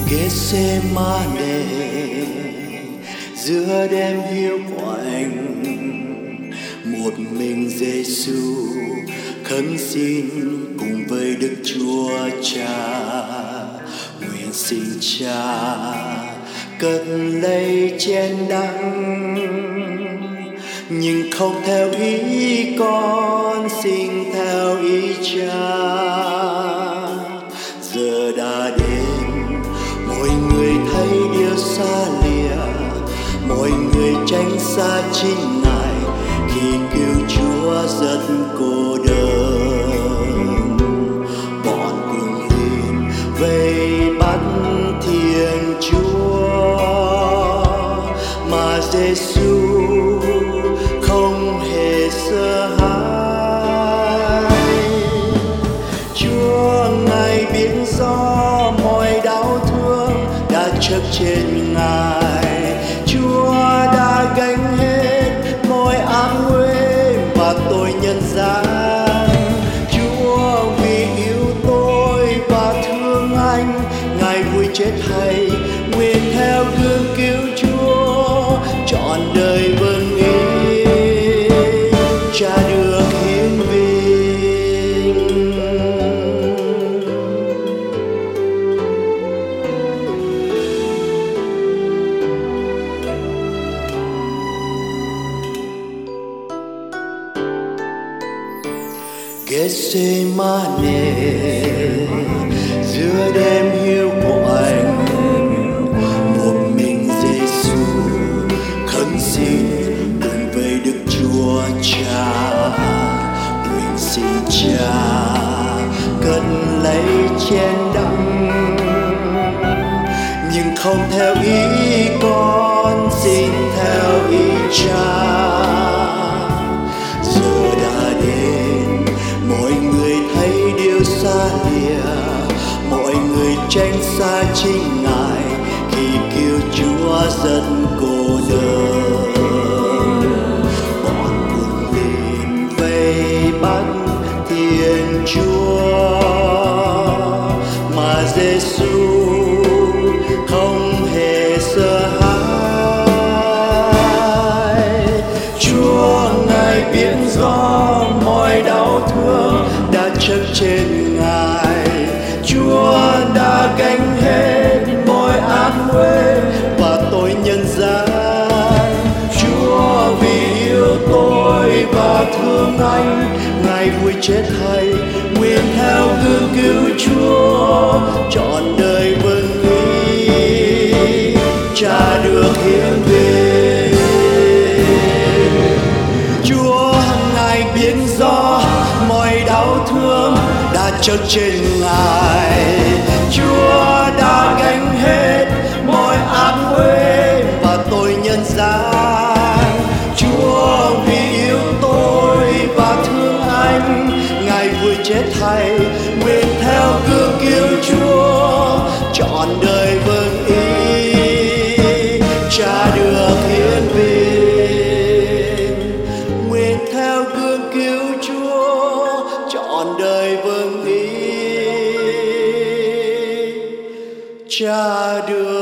Gethsemane giữa đêm hiu quạnh, một mình Giêsu khấn xin cùng với Đức Chúa Cha. Nguyện xin Cha cất lấy chén đắng, nhưng không theo ý con, xin theo ý Cha. Giờ đã đến, mọi người thấy điều xa lìa, mọi người tránh xa chính Ngài khi cứu Chúa rất cô đơn. Bọn cùng lên vây bắt Thiên Chúa, mà Giêsu không hề sợ hãi. Chúa Ngài biết rõ mọi đau thương đã chất trên Ngài. Chúa đã gánh hết mọi ác uế và tội nhân gian. Chúa vì yêu tôi và thương anh, Ngài vui chết hay, nguyện theo gương cứu Chúa trọn đời vâng ý. Cha được hiển vinh. Gethsemane giữa đêm hiu quạnh, một mình Giêsu khấn xin cùng với Đức Chúa Cha. Nguyện xin Cha cất lấy chén đắng, nhưng không theo ý con, xin theo ý Cha. Giờ đã đến, mọi người thấy điều xa lìa, mọi người tránh xa chính Ngài khi cứu Chúa rất cô đơn. Bọn cùng lên vây bắt Thiên Chúa, mà Giêsu không hề sợ hãi. Chúa Ngài biết rõ mọi đau thương đã chất trên Ngài. Chúa đã gánh hết mọi ác uế và tội nhân gian. Chúa vì yêu tôi và thương anh, Ngài vui chết hay, nguyện theo gương cứu Chúa trọn đời vâng ý. Cha được hiển vinh. Chúa Ngài biết rõ mọi đau thương đã chất trên Ngài. Chúa đã gánh hết mọi ác uế và tội nhân gian. Chúa vì yêu tôi và thương anh, Ngài vui chết hay, nguyện theo gương cứu Chúa trọn đời vâng ý. Cha được hiển vinh. Nguyện theo gương cứu Chúa trọn đời vâng ý. Cha được